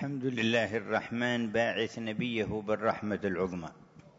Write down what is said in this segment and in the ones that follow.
الحمد لله الرحمن باعث نبيه بالرحمة العظمى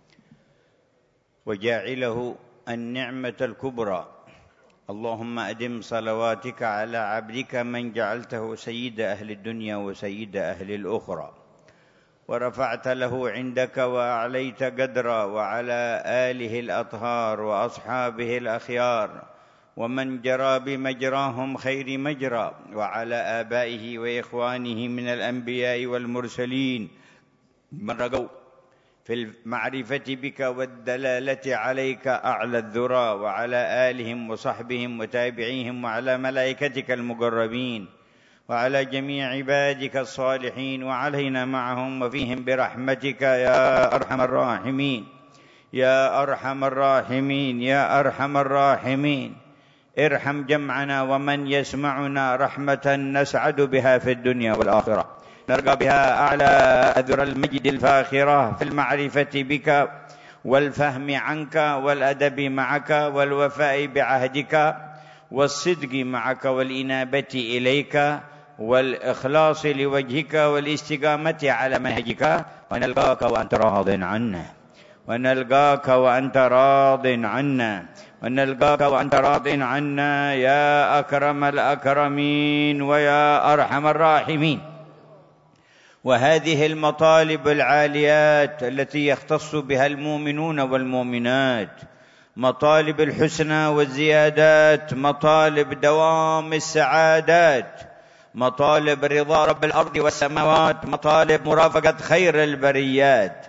وجاعله النعمة الكبرى. اللهم أدم صلواتك على عبدك من جعلته سيد أهل الدنيا وسيد أهل الأخرى، ورفعت له عندك وأعليت قدرا، وعلى آله الأطهار وأصحابه الأخيار ومن جرى بمجراهم خير مجرى، وعلى آبائه وإخوانه من الأنبياء والمرسلين من رقوا في المعرفة بك والدلالة عليك أعلى الذرى، وعلى آلهم وصحبهم وتابعيهم، وعلى ملائكتك المقربين، وعلى جميع عبادك الصالحين، وعلينا معهم وفيهم برحمتك يا أرحم الراحمين يا أرحم الراحمين يا أرحم الراحمين. ارحم جمعنا ومن يسمعنا رحمة نسعد بها في الدنيا والآخرة، نرقى بها أعلى أذر المجد الفاخرة في المعرفة بك والفهم عنك والأدب معك والوفاء بعهدك والصدق معك والإنابة إليك والإخلاص لوجهك والاستقامة على منهجك، ونلقاك وأنت راض عنا ونلقاك وأنت راض عنا ونلقاك وأنت راض عنا يا أكرم الأكرمين ويا أرحم الراحمين. وهذه المطالب العاليات التي يختص بها المؤمنون والمؤمنات، مطالب الحسنى والزيادات، مطالب دوام السعادات، مطالب رضا رب الأرض والسماوات، مطالب مرافقة خير البريات،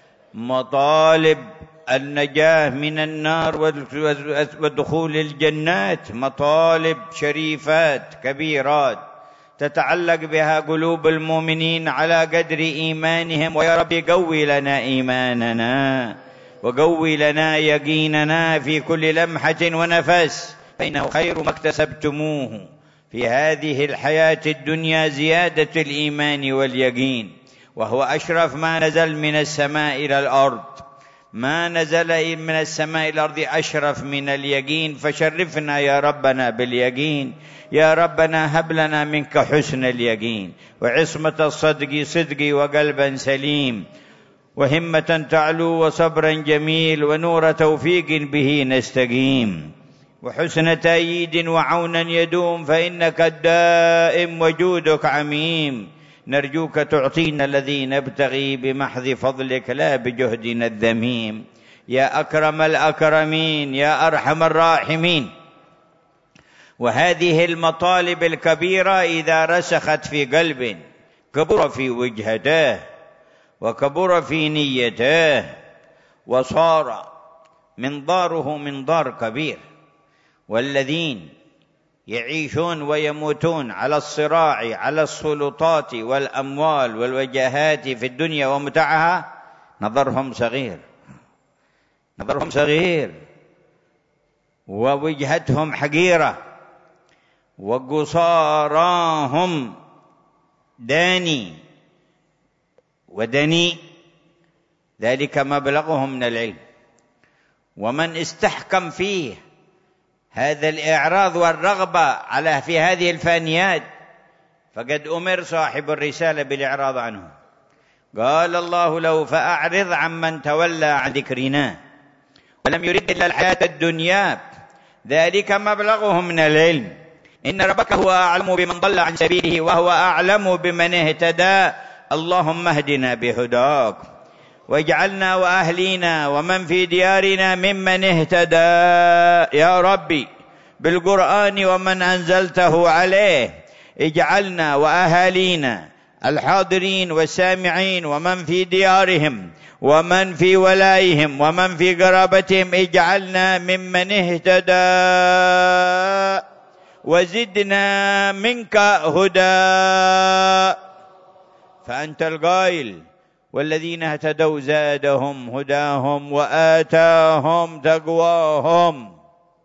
مطالب النجاة من النار ودخول الجنات، مطالب شريفات كبيرات تتعلق بها قلوب المؤمنين على قدر إيمانهم. ويا رب قوي لنا إيماننا وقوي لنا يقيننا في كل لمحة ونفس، فإنه خير ما اكتسبتموه في هذه الحياة الدنيا زيادة الإيمان واليقين، وهو أشرف ما نزل من السماء إلى الأرض. ما نزل من السماء إلى الأرض أشرف من اليقين، فشرفنا يا ربنا باليقين. يا ربنا هب لنا منك حسن اليقين وعصمة الصدق صدق وقلبا سليم وهمة تعلو وصبرا جميل ونور توفيق به نستقيم وحسن تأييد وعونا يدوم، فإنك الدائم وجودك عميم. نرجوك تعطينا الذي نبتغي بمحض فضلك لا بجهدنا الذميم يا أكرم الأكرمين يا أرحم الراحمين. وهذه المطالب الكبيرة إذا رسخت في قلب كبر في وجهته وكبر في نيته وصار منظاره منظار كبير. والذين يعيشون ويموتون على الصراع على السلطات والأموال والوجاهات في الدنيا ومتعها نظرهم صغير ووجهتهم حقيرة وقصاراهم داني ودني، ذلك مبلغهم من العلم. ومن استحكم فيه هذا الإعراض والرغبة على في هذه الفانيات فقد أمر صاحب الرسالة بالإعراض عنه. قال الله له فأعرض عمن تولى عن ذكرنا ولم يرد إلا الحياة الدنيا ذلك مبلغهم من العلم. إن ربك هو أعلم بمن ضل عن سبيله وهو أعلم بمن اهتدى. اللهم اهدنا بهداك واجعلنا وأهلينا ومن في ديارنا ممن اهتدى يا ربي بالقرآن ومن أنزلته عليه. اجعلنا وأهالينا الحاضرين والسامعين ومن في ديارهم ومن في ولائهم ومن في قرابتهم اجعلنا ممن اهتدى وزدنا منك هدى. فأنت القائل والذين اهتدوا زادهم هداهم وآتاهم تقواهم.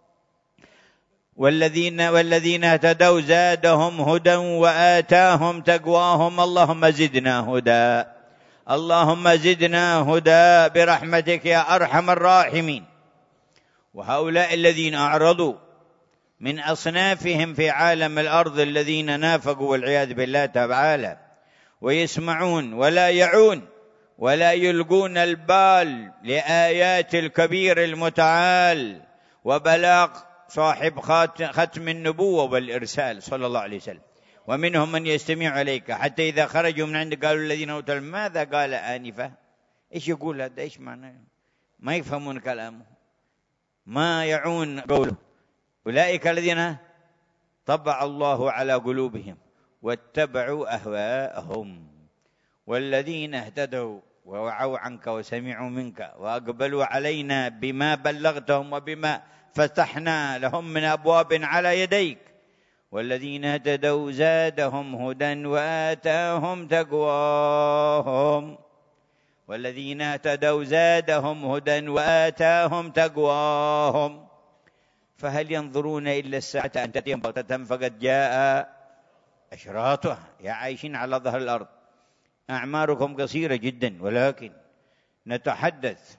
والذين اهتدوا زادهم هدى وآتاهم تقواهم. اللهم زدنا هدى اللهم زدنا هدى برحمتك يا أرحم الراحمين. وهؤلاء الذين أعرضوا من أصنافهم في عالم الأرض الذين نافقوا والعياذ بالله تعالى ويسمعون ولا يعون ولا يلقون البال لآيات الكبير المتعال وبلاغ صاحب ختم النبوة والإرسال صلى الله عليه وسلم. ومنهم من يستمع عليك حتى إذا خرجوا من عندك قالوا الذين أوتوا العلم ماذا قال آنفا. إيش يقول هذا؟ إيش معناه؟ ما يفهمون كلامه، ما يعون قوله. أولئك الذين طبع الله على قلوبهم واتبعوا أهواءهم، والذين اهتدوا ووعوا عنك وسمعوا منك وأقبلوا علينا بما بلغتهم وبما فتحنا لهم من أبواب على يديك، والذين اهتدوا زادهم هدى وآتاهم تقواهم، والذين اهتدوا زادهم هدى وآتاهم تقواهم. فهل ينظرون إلا الساعة أن تأتيهم بغتة فقد جاء أشراطها. يا عايشين على ظهر الأرض أعماركم قصيرة جدا، ولكن نتحدث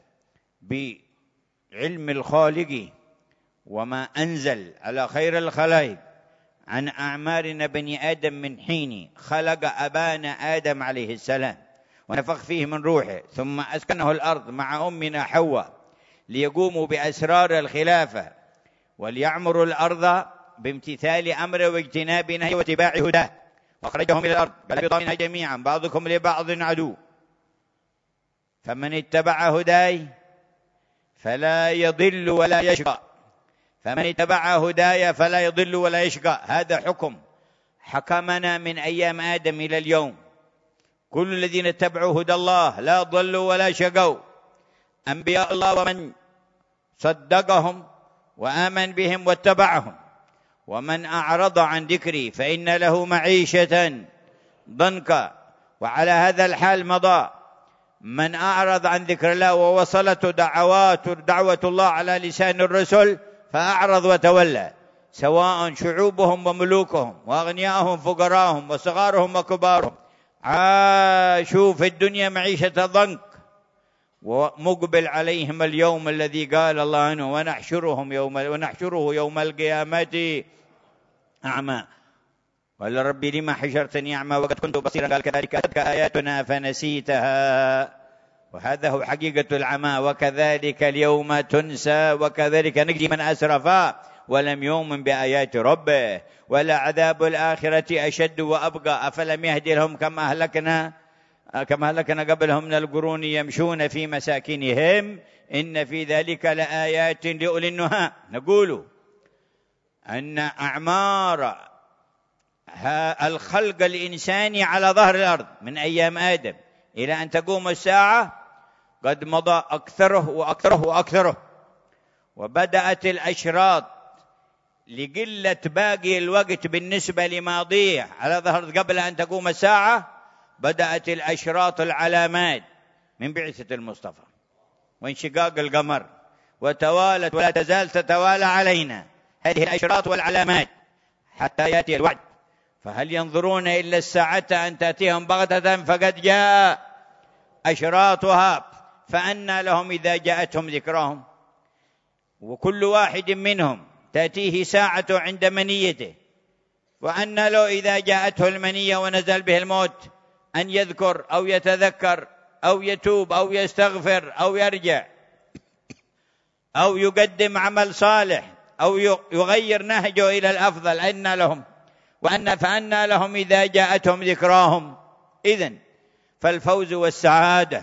بعلم الخالق وما أنزل على خير الخلائق عن أعمارنا بني آدم من حين خلق أبانا آدم عليه السلام ونفخ فيه من روحه، ثم أسكنه الأرض مع أمنا حواء ليقوموا بأسرار الخلافة وليعمروا الأرض بامتثال أمره واجتناب نهيه واتباع هداه، وأخرجهم إلى الأرض قال اهبطوا منها جميعا بعضكم لبعض عدو، فمن اتبع هداي فلا يضل ولا يشقى، فمن اتبع هداي فلا يضل ولا يشقى. هذا حكم حكمنا من أيام آدم إلى اليوم. كل الذين اتبعوا هدى الله لا ضلوا ولا شقوا، أنبياء الله ومن صدقهم وآمن بهم واتبعهم. ومن أعرض عن ذكري فإن له معيشة ضنكا. وعلى هذا الحال مضى من أعرض عن ذكر الله ووصلته دعوة الله على لسان الرسل فأعرض وتولى، سواء شعوبهم وملوكهم وأغنياءهم فقراهم وصغارهم وكبارهم، عاشوا في الدنيا معيشة ضنك، ومقبل عليهم اليوم الذي قال الله عنه ونحشره يوم القيامة أعمى. قال ربي لما حشرتني أعمى وقد كنت بصيرا، قال كذلك أتتك آياتنا فنسيتها. وهذا هو حقيقة العمى، وكذلك اليوم تنسى وكذلك نجزي من أسرف ولم يؤمن بآيات ربه، ولعذاب الآخرة أشد وأبقى. أفلم يهد لهم كما أهلكنا قبلهم من القرون يمشون في مساكنهم إن في ذلك لآيات لأولي النهى. نقول أن أعمار الخلق الإنساني على ظهر الأرض من أيام آدم إلى أن تقوم الساعة قد مضى أكثره وأكثره وأكثره، وبدأت الأشراط لقلة باقي الوقت بالنسبة لماضيه على ظهر قبل أن تقوم الساعة. بدأت الأشراط العلامات من بعثة المصطفى وانشقاق القمر، وتوالت ولا تزال تتوالى علينا هذه الأشراط والعلامات حتى يأتي الوعد. فهل ينظرون إلا الساعة أن تأتيهم بغتة فقد جاء أشراطها، فأنى لهم إذا جاءتهم ذكراهم. وكل واحد منهم تأتيه ساعة عند منيته، وأنى له إذا جاءته المنية ونزل به الموت أن يذكر أو يتذكر أو يتوب أو يستغفر أو يرجع أو يقدم عمل صالح أو يغير نهجه إلى الأفضل. أنى لهم فأنى لهم إذا جاءتهم ذكراهم. إذن فالفوز والسعادة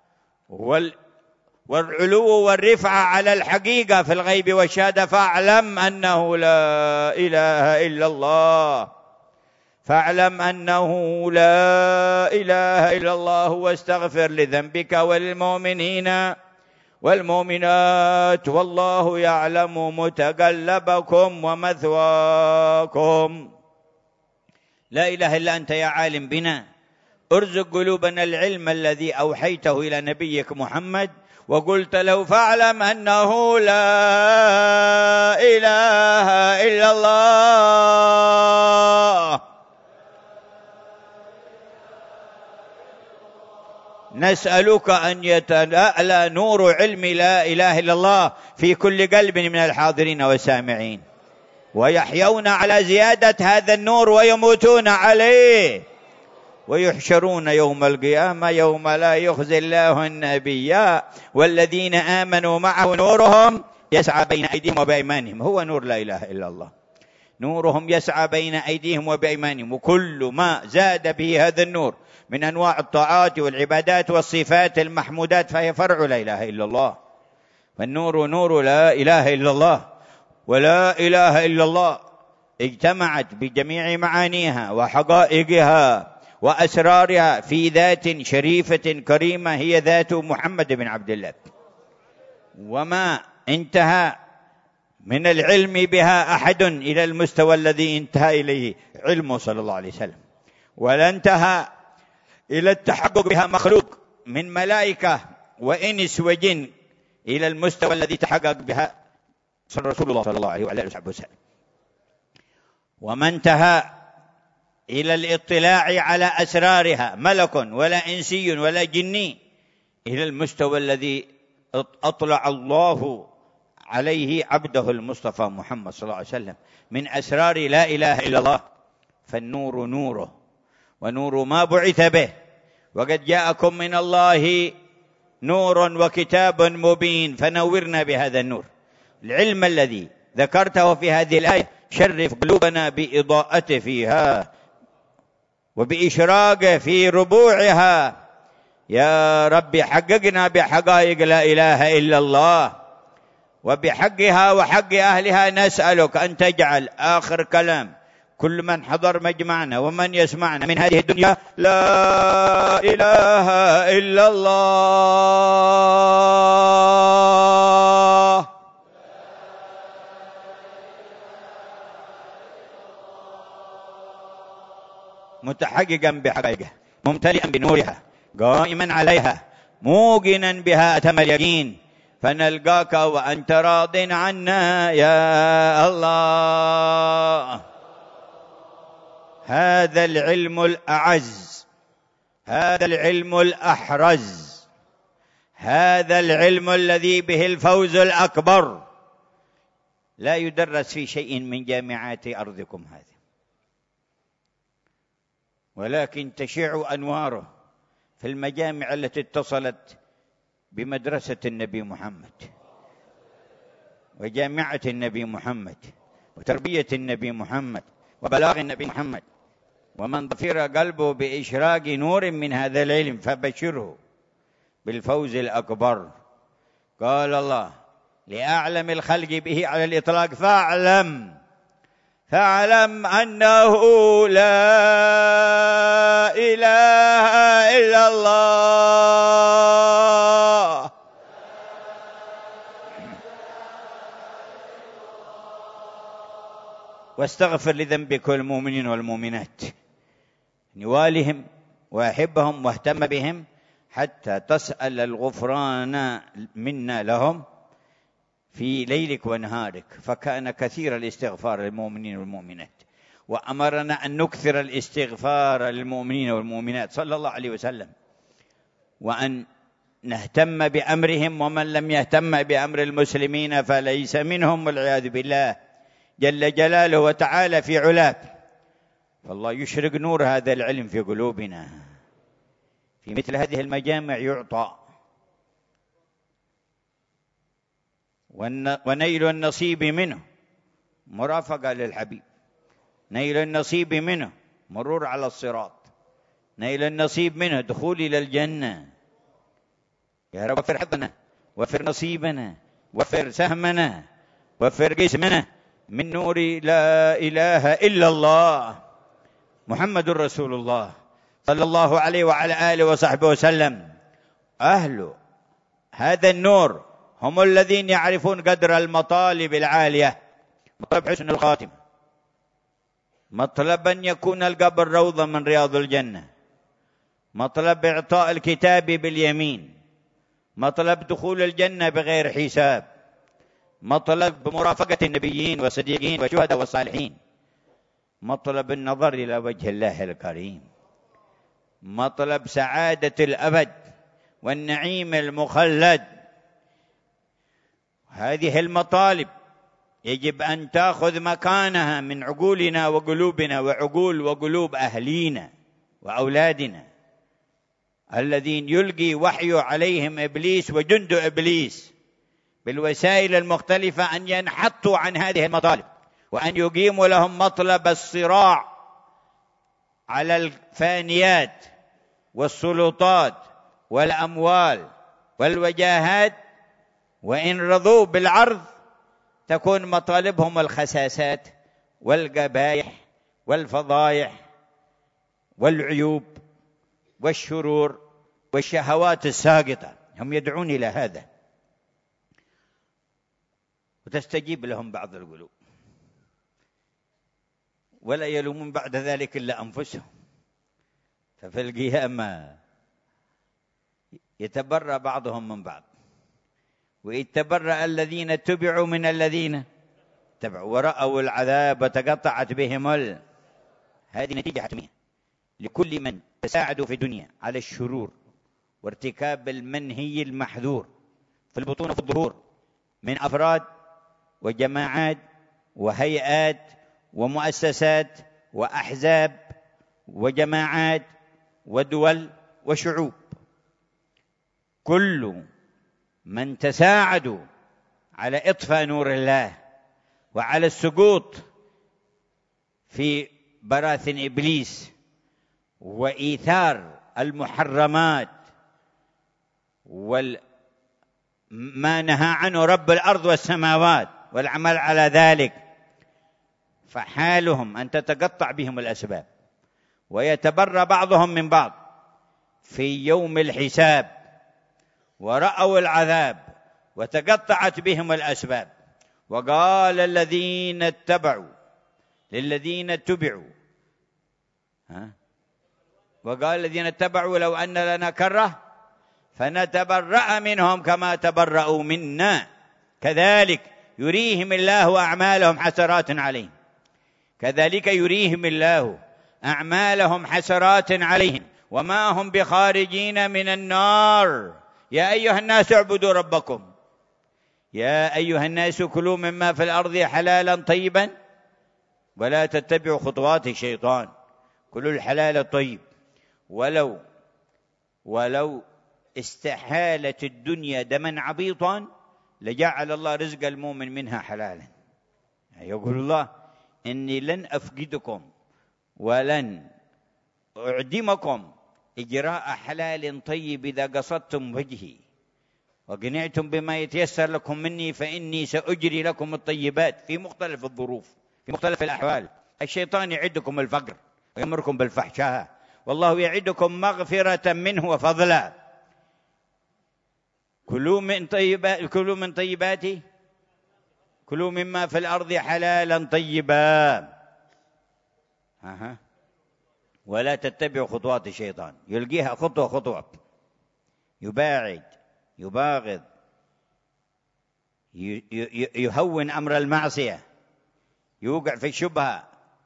والعلو والرفعة على الحقيقة في الغيب والشهادة. فاعلم أنه لا إله إلا الله، فاعلم أنه لا إله إلا الله، واستغفر لذنبك وللمؤمنين والمؤمنات، والله يعلم متقلبكم ومثواكم. لا إله إلا أنت يا عالم بنا، ارزق قلوبنا العلم الذي أوحيته إلى نبيك محمد وقلت له فاعلم أنه لا إله إلا الله. نسألك أن يتلألأ نور علم لا إله إلا الله في كل قلب من الحاضرين والسامعين، ويحيون على زيادة هذا النور ويموتون عليه، ويحشرون يوم القيامة يوم لا يخزي الله النبي والذين آمنوا معه نورهم يسعى بين أيديهم وبأيمانهم. هو نور لا إله إلا الله، نورهم يسعى بين أيديهم وبأيمانهم. وكل ما زاد به هذا النور من أنواع الطاعات والعبادات والصفات المحمودات فهي فرع لا إله إلا الله. فالنور نور لا إله إلا الله، ولا إله إلا الله اجتمعت بجميع معانيها وحقائقها وأسرارها في ذات شريفة كريمة هي ذات محمد بن عبد الله. وما انتهى من العلم بها أحد إلى المستوى الذي انتهى إليه علمه صلى الله عليه وسلم، ولا انتهى إلى التحقق بها مخلوق من ملائكة وإنس وجن إلى المستوى الذي تحقق بها رسول الله صلى الله عليه وعلى آله وسلم. وما انتهى إلى الاطلاع على أسرارها ملك ولا إنسي ولا جني إلى المستوى الذي أطلع الله عليه عبده المصطفى محمد صلى الله عليه وسلم من أسرار لا إله إلا الله. فالنور نوره، ونور ما بعث به، وقد جاءكم من الله نور وكتاب مبين فنورنا بهذا النور. العلم الذي ذكرته في هذه الآية شرف قلوبنا بإضاءته فيها وبإشراقه في ربوعها. يا رب حققنا بحقائق لا إله إلا الله، وبحقها وحق أهلها نسألك أن تجعل آخر كلام كل من حضر مجمعنا ومن يسمعنا من هذه الدنيا لا إله إلا الله. متحققا بحقائقها، ممتلئا بنورها، قائما عليها، موقنا بها أتم اليقين، فنلقاك وأنت راض عنا يا الله. هذا العلم الأعز، هذا العلم الأحرز، هذا العلم الذي به الفوز الأكبر لا يدرس في شيء من جامعات أرضكم هذه، ولكن تشع أنواره في المجامع التي اتصلت بمدرسة النبي محمد وجامعة النبي محمد وتربية النبي محمد وبلاغ النبي محمد. ومن ضفر قلبه بإشراق نور من هذا العلم فبشره بالفوز الأكبر. قال الله لأعلم الخلق به على الإطلاق فاعلم أنه لا إله إلا الله. واستغفر لذنبك المؤمنين والمؤمنات، نوالهم وأحبهم واهتم بهم حتى تسأل الغفران منا لهم في ليلك ونهارك، فكان كثير الاستغفار للمؤمنين والمؤمنات، وأمرنا أن نكثر الاستغفار للمؤمنين والمؤمنات صلى الله عليه وسلم، وأن نهتم بأمرهم، ومن لم يهتم بأمر المسلمين فليس منهم والعياذ بالله جل جلاله وتعالى في علاه. فالله يشرق نور هذا العلم في قلوبنا في مثل هذه المجامع يعطى، ونيل النصيب منه مرافقة للحبيب، نيل النصيب منه مرور على الصراط، نيل النصيب منه دخول إلى الجنة. يا رب وفر حظنا، وفر نصيبنا، وفر سهمنا، وفر قسمنا من نور لا إله إلا الله محمد رسول الله صلى الله عليه وعلى آله وصحبه وسلم. أهل هذا النور هم الذين يعرفون قدر المطالب العالية، مطلب حسن الخاتم، مطلب أن يكون القبر روضة من رياض الجنة، مطلب إعطاء الكتاب باليمين، مطلب دخول الجنة بغير حساب، مطلب مرافقة النبيين والصديقين والشهداء والصالحين، مطلب النظر إلى وجه الله الكريم، مطلب سعادة الأبد والنعيم المخلد. هذه المطالب يجب أن تأخذ مكانها من عقولنا وقلوبنا وعقول وقلوب أهلينا وأولادنا الذين يلقي وحي عليهم إبليس وجند إبليس بالوسائل المختلفة أن ينحطوا عن هذه المطالب، وأن يقيموا لهم مطلب الصراع على الفانيات والسلطات والأموال والوجاهات، وإن رضوا بالعرض تكون مطالبهم الخساسات والقبائح والفضايح والعيوب والشرور والشهوات الساقطة. هم يدعون إلى هذا، وتستجيب لهم بعض القلوب، ولا يلومون بعد ذلك إلا أنفسهم. ففي القيامة يتبرأ بعضهم من بعض، ويتبرأ الذين اتبعوا من الذين اتبعوا ورأوا العذاب وتقطعت بهم هذه نتيجة حتمية لكل من تساعدوا في الدنيا على الشرور وارتكاب المنهي المحذور في البطون وفي الظهور من أفراد وجماعات وهيئات ومؤسسات وأحزاب وجماعات ودول وشعوب. كل من تساعدوا على إطفاء نور الله وعلى السقوط في براثن إبليس وإيثار المحرمات وما نهى عنه رب الأرض والسماوات والعمل على ذلك، فحالهم أن تتقطع بهم الأسباب ويتبرى بعضهم من بعض في يوم الحساب، ورأوا العذاب وتقطعت بهم الأسباب. وقال الذين اتبعوا للذين اتبعوا وقال الذين اتبعوا لو أن لنا كرة فنتبرأ منهم كما تبرأوا منا كذلك يريهم الله أعمالهم حسرات عليهم. كذلك يريهم الله أعمالهم حسرات عليهم وما هم بخارجين من النار. يا أيها الناس اعبدوا ربكم، يا أيها الناس كلوا مما في الأرض حلالا طيبا ولا تتبعوا خطوات الشيطان، كلوا الحلال الطيب. ولو استحالت الدنيا دما عبيطا لجعل الله رزق المؤمن منها حلالا. يقول الله إني لن أفقدكم ولن أعدمكم إجراء حلال طيب إذا قصدتم وجهي وقنعتم بما يتيسر لكم مني، فإني سأجري لكم الطيبات في مختلف الظروف في مختلف الأحوال. الشيطان يعدكم الفقر ويأمركم بالفحشاء، والله يعدكم مغفرة منه وفضلا. كلوا مما في الأرض حلالا طيبا ولا تتبعوا خطوات الشيطان. يلقيها خطوة خطوة، يباعد يباغض يهون أمر المعصية، يوقع في الشبهة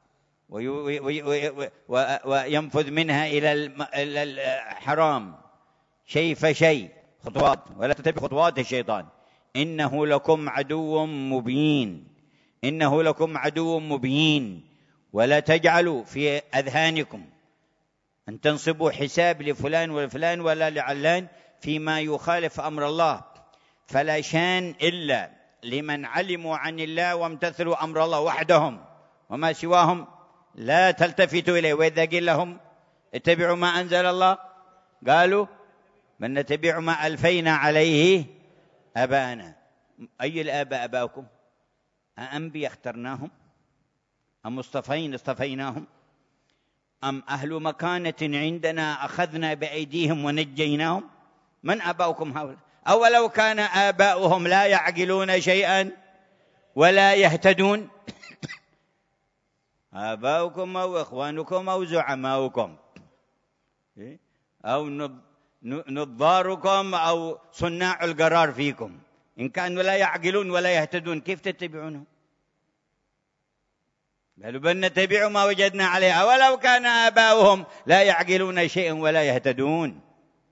وينفذ منها إلى الحرام شيء فشيء، خطوات. ولا تتبعوا خطوات الشيطان إنه لكم عدو مبين، إنه لكم عدو مبين. ولا تجعلوا في أذهانكم أن تنصبوا حساب لفلان ولفلان ولا لعلان فيما يخالف أمر الله، فلا شان إلا لمن علموا عن الله وامتثلوا أمر الله وحدهم، وما سواهم لا تلتفتوا إليه. وإذا قيل لهم اتبعوا ما أنزل الله قالوا من نتبع ما ألفينا عليه أبانا. أي الآباء أباؤكم؟ أأنبياء اخترناهم أم مصطفين اصطفيناهم أم أهل مكانة عندنا أخذنا بأيديهم ونجيناهم؟ من آباؤكم هؤلاء؟ أولو كان آباؤهم لا يعقلون شيئا ولا يهتدون؟ آباؤكم أو إخوانكم أو زعماؤكم أو نظاركم أو صناع القرار فيكم، إن كانوا لا يعقلون ولا يهتدون كيف تتبعونهم؟ بل نتبع ما وجدنا عليه أولو كان آباؤهم لا يعقلون شيئا ولا يهتدون.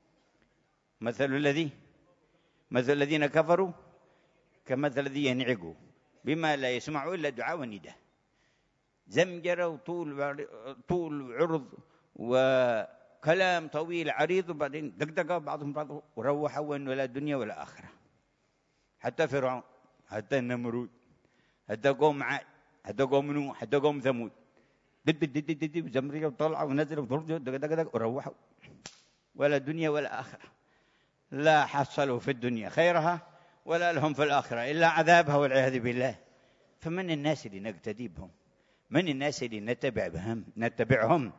مثل الذين كفروا كمثل الذي ينعق بما لا يسمع إلا دعاء ونداء، زمجرة وطول عرض وكلام طويل عريض، وبعدين دقدقوا بعضهم بعض وروحوا أنه لا دنيا ولا آخرة. حتى فرعون، حتى النمرود، حتى قوم عاد، حتى قوم نوح، حتى قوم ثمود، زمرية وطلعوا ونزلوا وروحوا، ولا دنيا ولا آخرة. لا حصلوا في الدنيا خيرها ولا لهم في الآخرة إلا عذابها والعياذ بالله. فمن الناس اللي نقتدي بهم؟ من الناس اللي نتبعهم؟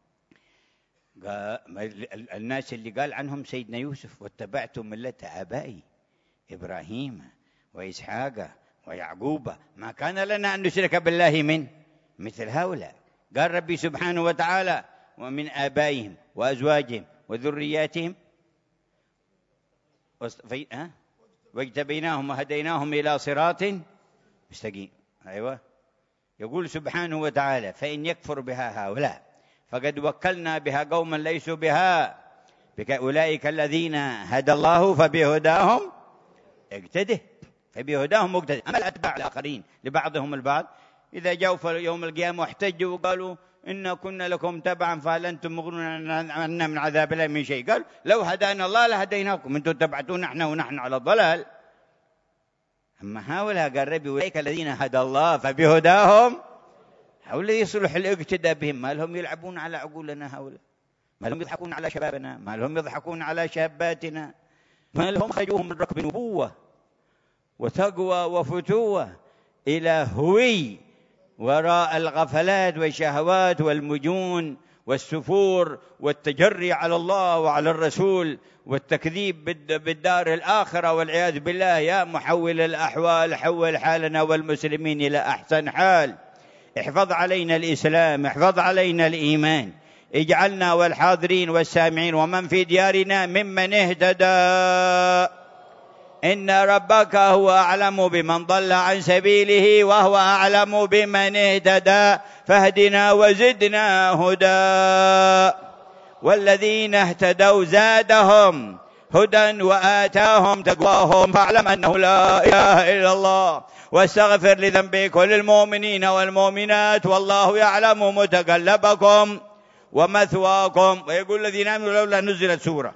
الناس اللي قال عنهم سيدنا يوسف: واتبعت ملة آبائي إبراهيم وإسحاق ويعقوب ما كان لنا أن نشرك بالله من مثل هؤلاء. قال ربي سبحانه وتعالى: ومن آبائهم وأزواجهم وذرياتهم واجتبيناهم وهديناهم إلى صراط مستقيم. أيوة، يقول سبحانه وتعالى: فإن يكفر بها هؤلاء فقد وكلنا بها قوما ليسوا بها أولئك الذين هدى الله فبهداهم اقتده، فبهداهم مقتده. أما الأتباع الآخرين لبعضهم البعض إذا جاءوا في يوم القيامة واحتجوا وقالوا: إنا كنا لكم تبعا فهل أنتم مغنون عنا من عذاب الله من شيء؟ قال: لو هدانا الله لهديناكم، أنتم تبعتون احنا ونحن على الضلال. أما هؤلاء قال ربي: أولئك الذين هدى الله فبهداهم، هؤلاء يصلح الاقتداء بهم. ما لهم يلعبون على عقولنا هؤلاء؟ ما لهم يضحكون على شبابنا؟ ما لهم يضحكون على شاباتنا؟ ما لهم خرجوهم من ركب نبوة وتقوى وفتوة إلى هوي وراء الغفلات والشهوات والمجون والسفور والتجري على الله وعلى الرسول والتكذيب بالدار الآخرة والعياذ بالله. يا محول الأحوال حول حالنا والمسلمين إلى أحسن حال. احفظ علينا الإسلام، احفظ علينا الإيمان، اجعلنا والحاضرين والسامعين ومن في ديارنا ممن اهتدى. إن ربك هو أعلم بمن ضل عن سبيله وهو أعلم بمن اهتدى فاهدنا وزدنا هدى. والذين اهتدوا زادهم هدى وآتاهم تقواهم فاعلم أنه لا إله إلا الله واستغفر لذنبك وللمؤمنين والمؤمنات والله يعلم متقلبكم ومثواكم. ويقول الذين آمنوا لولا نزلت سورة،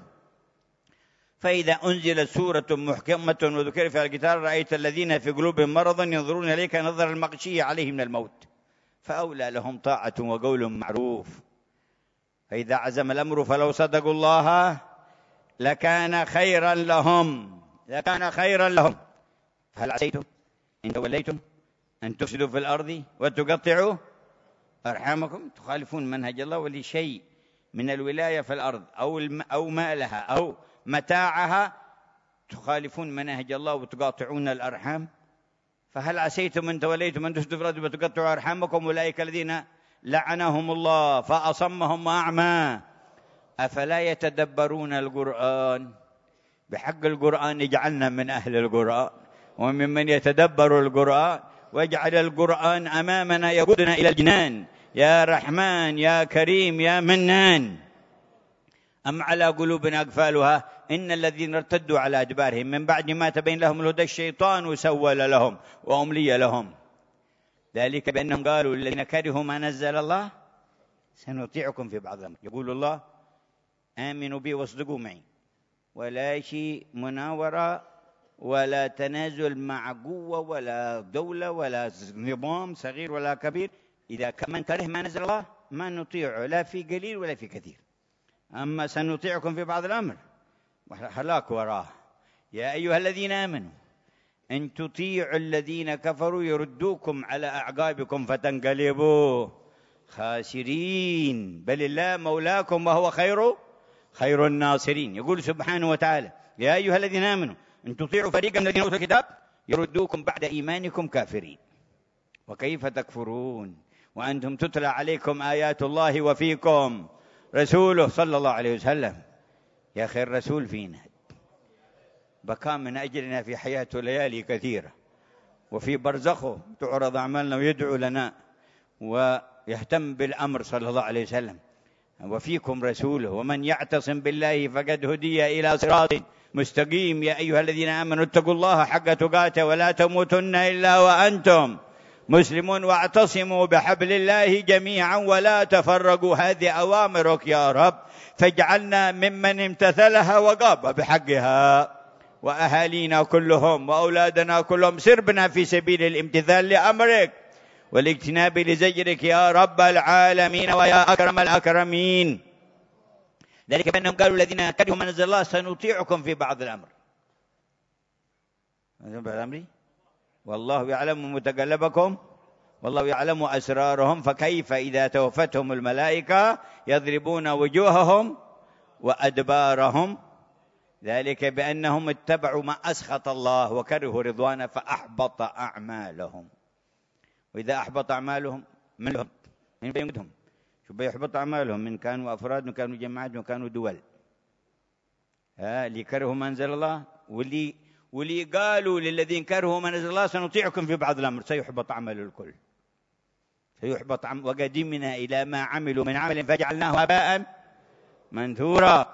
فإذا أنزلت سورة محكمة وذكر فيها القتال رأيت الذين في قلوبهم مرض ينظرون إليك نظر المغشي عليه من الموت فأولى لهم طاعة وقول معروف. فإذا عزم الأمر فلو صدقوا الله لكان خيرا لهم، لكان خيرا لهم. فهل عسيتم إن توليتم أن تفسدوا في الأرض وتقطعوا أرحامكم؟ تخالفون منهج الله ولشيء من الولاية في الأرض أو مالها أو متاعها تخالفون منهج الله وتقاطعون الأرحام. فهل عسيتم أن توليتم أن تفسدوا في الأرض وتقطعوا أرحامكم؟ أولئك الذين لعنهم الله فأصمهم وأعمى أفلا يتدبرون القرآن؟ بحق القرآن اجعلنا من أهل القرآن وممن يتدبر القرآن، واجعل القرآن أمامنا يقودنا إلى الجنان يا رحمن يا كريم يا منان. أم على قلوبنا أقفالها إن الذين ارتدوا على أدبارهم من بعد ما تبين لهم الهدى الشيطان سول لهم وأملي لهم ذلك بأنهم قالوا الذين كرهوا ما نزل الله سنطيعكم في بعض الأمر. يقول الله: آمنوا بي واصدقوا معي، ولا شيء مناورة ولا تنازل مع قوة ولا دولة ولا نظام صغير ولا كبير. إذا من كره ما نزل الله ما نطيعه لا في قليل ولا في كثير. أما سنطيعكم في بعض الأمر هلاك وراه. يا أيها الذين آمنوا إن تطيعوا الذين كفروا يردوكم على أعقابكم فتنقلبوا خاسرين بل الله مولاكم وهو خير الناصرين. يقول سبحانه وتعالى: يا أيها الذين آمنوا إن تطيعوا فريقا من الذين أوتوا الكتاب يردوكم بعد إيمانكم كافرين وكيف تكفرون وأنتم تتلى عليكم آيات الله وفيكم رسوله صلى الله عليه وسلم. يا خير رسول فينا بكى من أجلنا في حياته ليالي كثيرة وفي برزخه تعرض أعمالنا ويدعو لنا ويهتم بالأمر صلى الله عليه وسلم. وفيكم رسوله ومن يعتصم بالله فقد هدي إلى صراط مستقيم. يا أيها الذين آمنوا اتقوا الله حق تقاته ولا تموتن إلا وأنتم مسلمون واعتصموا بحبل الله جميعا ولا تفرقوا. هذه أوامرك يا رب، فاجعلنا ممن امتثلها وقام بحقها، وأهالينا كلهم وأولادنا كلهم سر بنا في سبيل الامتثال لأمرك والاجتناب لزجرك يا رب العالمين ويا أكرم الأكرمين. ذلك بأنهم قالوا الذين كرهوا ما نزل الله سنطيعكم في بعض الأمر. والله يعلم متقلبكم والله يعلم أسرارهم، فكيف إذا توفتهم الملائكة يضربون وجوههم وأدبارهم. ذلك بأنهم اتبعوا ما أسخط الله وكرهوا رضوانه فأحبط أعمالهم. وإذا أحبط أعمالهم من لهم من بينهم شو بيحبط أعمالهم؟ من كانوا أفراد، من كانوا جماعات، من كانوا دول. اللي كرهوا ما أنزل الله واللي قالوا للذين كرهوا ما نزل الله سنطيعكم في بعض الأمر، سيحبط عمل الكل، سيحبط وقدمنا إلى ما عملوا من عمل فجعلناه هباء منثورا.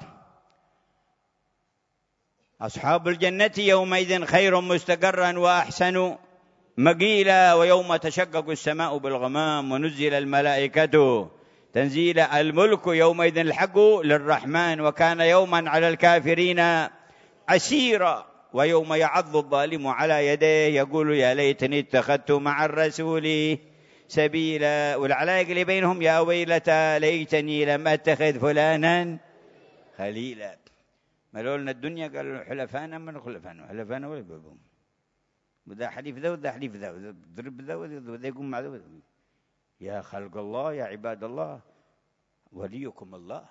أصحاب الجنة يومئذ خير مستقرا وأحسن مقيلا. ويوم تشقق السماء بالغمام ونزل الملائكة تنزيلا. الملك يومئذ الحق للرحمن وكان يوما على الكافرين عسيرا. ويوم يعض الظالم على يديه يقول يا ليتني اتخذت مع الرسول سبيلا. والعلايق اللي بينهم يا ويلتى ليتني لم أتخذ فلانا خليلا. ملولنا الدنيا قالوا حلفانا من خلفانا حلفانا ولا بابهم، وذا حليف ذا وذا حليف ذا وذا ضرب ذا وذا يقوم مع ذا. يا خلق الله يا عباد الله وليكم الله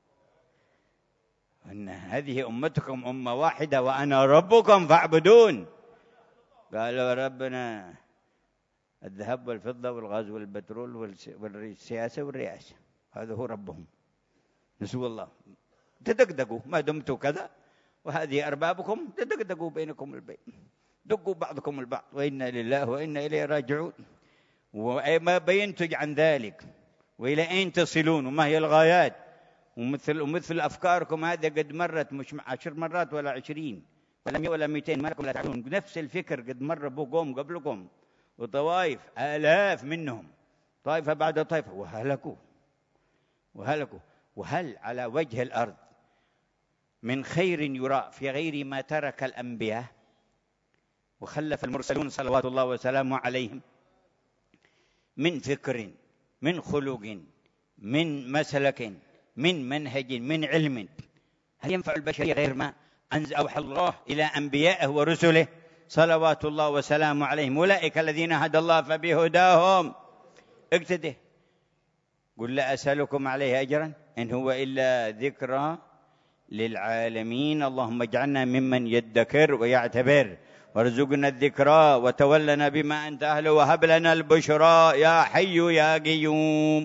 أن هذه أمتكم أمة واحدة وأنا ربكم فاعبدون. قالوا ربنا الذهب والفضة والغاز والبترول والسياسة والرئاسة، هذا هو ربهم. نسوا الله، تدقدقوا ما دمتوا كذا، وهذه أربابكم تدقدقوا بينكم البين، دقوا بعضكم البعض، وإنا لله وإنا إليه راجعون. وما بينتج عن ذلك وإلى أين تصلون وما هي الغايات. ومثل أفكاركم هذا قد مرت مش 10 مرات ولا 20 ولا 200 ما لكم لا تعلمون. نفس الفكر قد مر بقوم قبلكم وطوائف آلاف منهم طائفة بعد طائفة وهلكوا. وهل على وجه الأرض من خير يرى في غير ما ترك الأنبياء وخلف المرسلون صلوات الله وسلامه عليهم من فكر، من خلق، من مسلك، من منهج، من علم؟ هل ينفع البشرية غير ما أوحى الله إلى أنبيائه ورسله صلوات الله وسلامه عليهم؟ أولئك الذين هدى الله فبهداهم اقتده. قل لا أسألكم عليه أجرا إن هو إلا ذكرى للعالمين. اللهم اجعلنا ممن يذكر ويعتبر، وارزقنا الذكرى وتولنا بما أنت أهله، وهب لنا البشرى يا حي يا قيوم.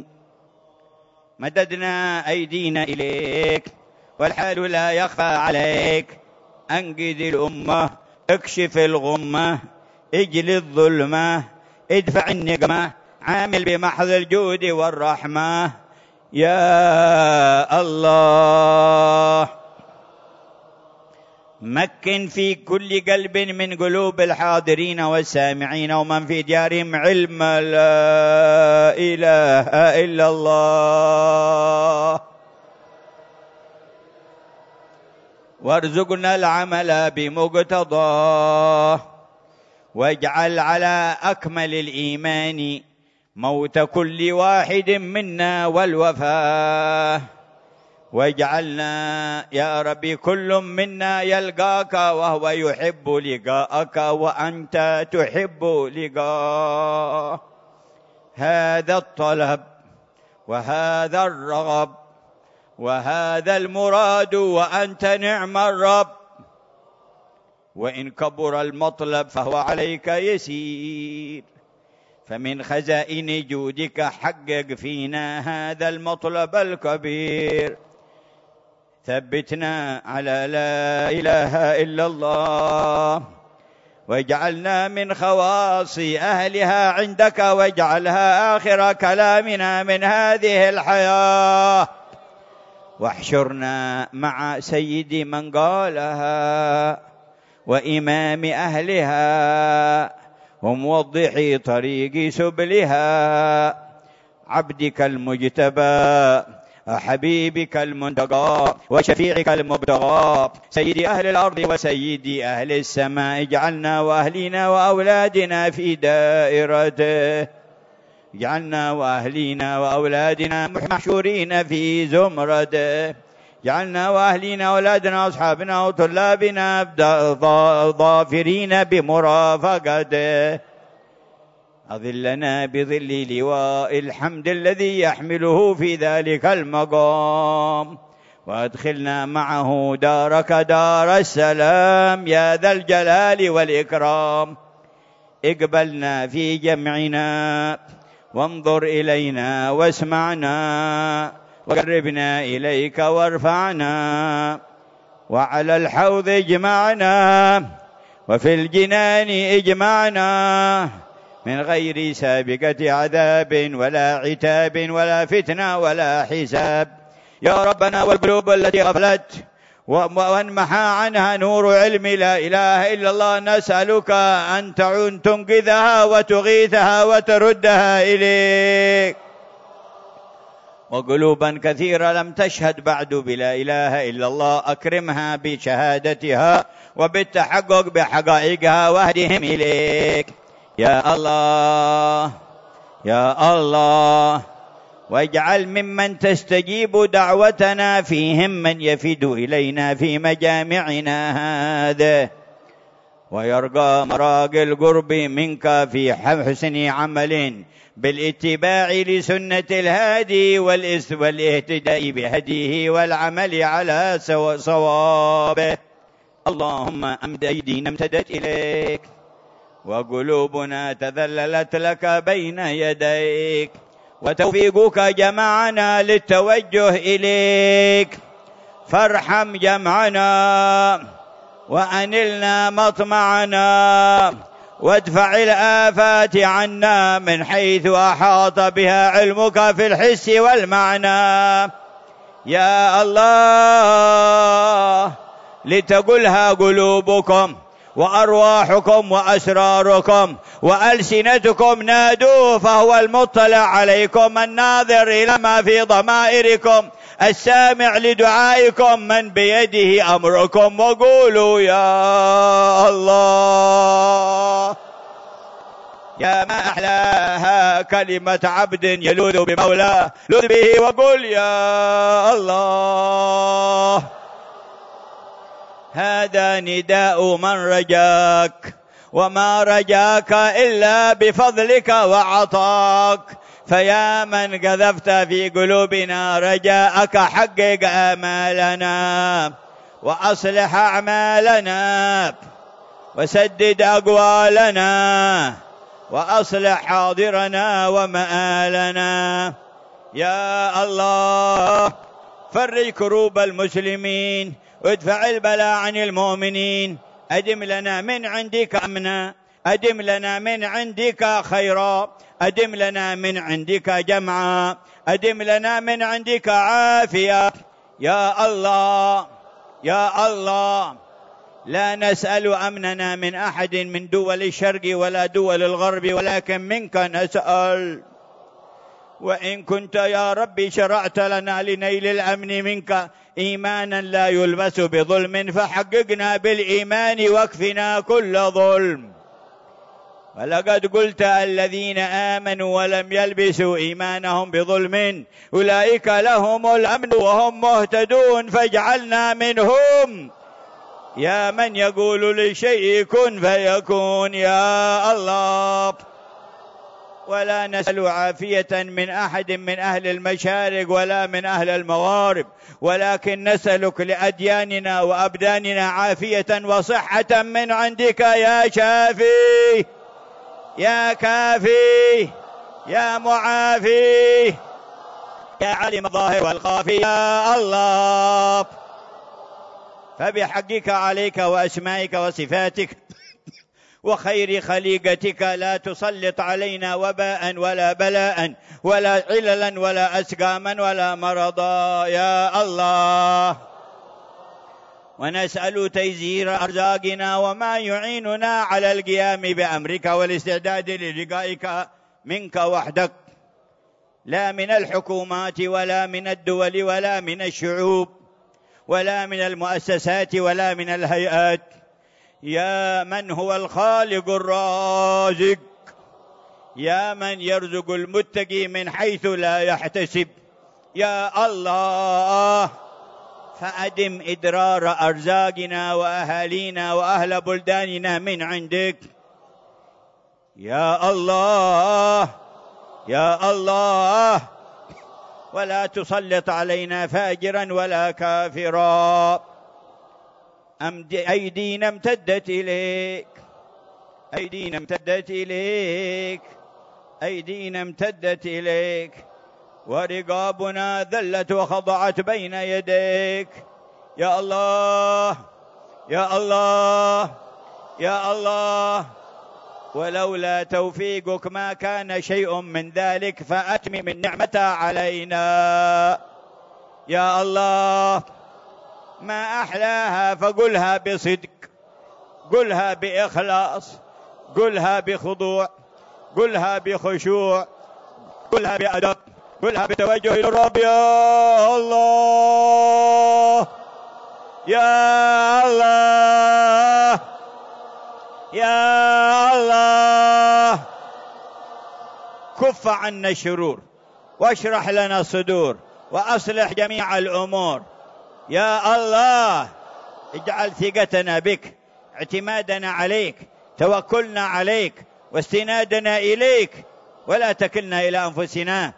مددنا أيدينا إليك والحال لا يخفى عليك. أنقذ الأمة، اكشف الغمة، اجل الظلمة، ادفع النقمة، عامل بمحض الجود والرحمة يا الله. مكن في كل قلب من قلوب الحاضرين والسامعين ومن في ديارهم علم لا إله إلا الله، وارزقنا العمل بمقتضاه، واجعل على أكمل الإيمان موت كل واحد منا والوفاة، واجعلنا يا ربي كل منا يلقاك وهو يحب لقاءك وأنت تحب لقاءه. هذا الطلب وهذا الرغب وهذا المراد وأنت نعم الرب. وإن كبر المطلب فهو عليك يسير، فمن خزائن جودك حقق فينا هذا المطلب الكبير. ثبتنا على لا إله إلا الله، واجعلنا من خواص أهلها عندك، واجعلها آخر كلامنا من هذه الحياة، واحشرنا مع سيد من قالها وإمام أهلها وموضحي طريق سبلها، عبدك المجتبى حبيبك المنتقى وشفيعك المبتغى، سيدي أهل الأرض وسيدي أهل السماء، اجعلنا وأهلنا وأولادنا في دائرته، اجعلنا وأهلنا وأولادنا محشورين في زمرته، اجعلنا وأهلنا وأولادنا وأصحابنا وطلابنا ظافرين بمرافقته، أظلنا بظل لواء الحمد الذي يحمله في ذلك المقام، وأدخلنا معه دارك دار السلام يا ذا الجلال والإكرام. اقبلنا في جمعنا وانظر إلينا واسمعنا، وقربنا إليك وارفعنا، وعلى الحوض اجمعنا، وفي الجنان اجمعنا، من غير سابقة عذاب ولا عتاب ولا فتنة ولا حساب يا ربنا. والقلوب التي غفلت وانمحى عنها نور علم لا إله إلا الله، نسألك أن تنقذها وتغيثها وتردها إليك. وقلوبا كثيرة لم تشهد بعد بلا إله إلا الله، أكرمها بشهادتها وبالتحقق بحقائقها واهدهم إليك يا الله يا الله. واجعل ممن تستجيب دعوتنا فيهم من يفد إلينا في مجامعنا هذا، ويرقى مراق القرب منك في حسن عمل بالاتباع لسنة الهادي والاهتداء بهديه والعمل على صوابه. اللهم أمد أيدينا امتدت إليك، وقلوبنا تذللت لك بين يديك، وتوفيقك جمعنا للتوجه إليك، فارحم جمعنا وأنلنا مطمعنا، وادفع الآفات عنا من حيث أحاط بها علمك في الحس والمعنى يا الله. لتقلها قلوبكم وأرواحكم وأسراركم وألسنتكم، نادوه فهو المطلع عليكم، الناظر إلى ما في ضمائركم، السامع لدعائكم، من بيده أمركم، وقولوا يا الله. يا ما أحلاها كلمة عبد يلوذ بمولاه، لذ به وقل يا الله. هذا نداء من رجاك، وما رجاك إلا بفضلك وعطاك، فيا من قذفت في قلوبنا رجاءك، حقق آمالنا وأصلح أعمالنا وسدد أقوالنا وأصلح حاضرنا ومآلنا يا الله. فرج كروب المسلمين وادفع البلاء عن المؤمنين، أدم لنا من عندك أمنا، أدم لنا من عندك خيرا، أدم لنا من عندك جمعا، أدم لنا من عندك عافية يا الله يا الله. لا نسأل أمننا من أحد من دول الشرق ولا دول الغرب، ولكن منك نسأل. وإن كنت يا ربي شرعت لنا لنيل الأمن منك إيمانا لا يلبس بظلم، فحققنا بالإيمان واكفنا كل ظلم. ولقد قلت الذين آمنوا ولم يلبسوا إيمانهم بظلم أولئك لهم الأمن وهم مهتدون، فاجعلنا منهم. يا من يقول للشيء كن فيكون يا الله. ولا نسأل عافية من أحد من أهل المشارق ولا من أهل المغارب، ولكن نسألك لأدياننا وأبداننا عافية وصحة من عندك يا شافي يا كافي يا معافي يا علم الظاهر والخافي يا الله. فبحقك عليك وأسمائك وصفاتك وخير خليقتك لا تسلط علينا وباء ولا بلاء ولا عللا ولا أسقاما ولا مرضا يا الله. ونسأل تيسير أرزاقنا وما يعيننا على القيام بأمرك والاستعداد للقائك منك وحدك، لا من الحكومات ولا من الدول ولا من الشعوب ولا من المؤسسات ولا من الهيئات، يا من هو الخالق الرازق، يا من يرزق المتقي من حيث لا يحتسب، يا الله فأدم إدرار أرزاقنا وأهالينا وأهل بلداننا من عندك، يا الله يا الله، ولا تسلط علينا فاجرا ولا كافرا. أيدينا امتدت إليك، أيدينا امتدت إليك، أيدينا امتدت إليك، ورقابنا ذلت وخضعت بين يديك، يا الله يا الله يا الله، ولولا توفيقك ما كان شيء من ذلك، فأتمم النعمة علينا يا الله. ما أحلاها، فقلها بصدق، قلها بإخلاص، قلها بخضوع، قلها بخشوع، قلها بأدب، قلها بتوجه إلى الرب، يا الله يا الله يا الله، كف عنا الشرور واشرح لنا الصدور وأصلح جميع الأمور، يا الله اجعل ثقتنا بك، اعتمادنا عليك، توكلنا عليك، واستنادنا إليك، ولا تكلنا إلى أنفسنا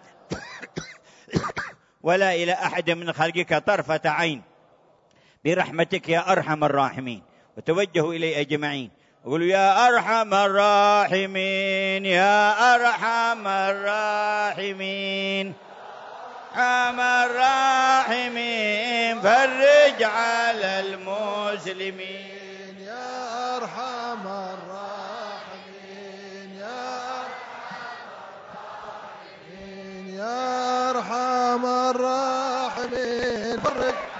ولا إلى أحد من خلقك طرفة عين، برحمتك يا أرحم الراحمين. وتوجهوا إليه أجمعين وقولوا يا أرحم الراحمين، يا أرحم الراحمين، أرحم الراحمين، فرج على المسلمين، يا أرحم الراحمين، يا أرحم الراحمين، فرج